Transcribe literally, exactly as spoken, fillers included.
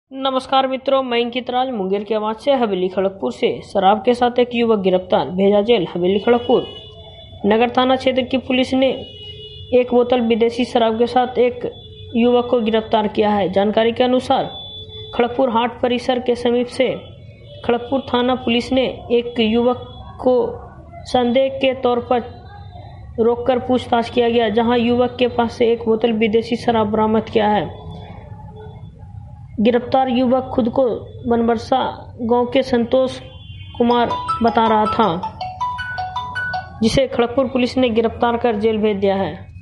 नमस्कार मित्रों, मैं अंकित राज मुंगेर की आवाज से हवेली खड़गपुर से। शराब के साथ एक युवक गिरफ्तार, भेजा जेल। हवेली खड़गपुर नगर थाना क्षेत्र की पुलिस ने एक बोतल विदेशी शराब के साथ एक युवक को गिरफ्तार किया है। जानकारी के अनुसार खड़गपुर हाट परिसर के समीप से खड़गपुर थाना पुलिस ने एक युवक को संदेह के तौर पर रोककर पूछताछ किया गया, जहां युवक के पास से एक बोतल विदेशी शराब बरामद किया है। गिरफ्तार युवक खुद को बनबरसा गांव के संतोष कुमार बता रहा था, जिसे खड़गपुर पुलिस ने गिरफ्तार कर जेल भेज दिया है।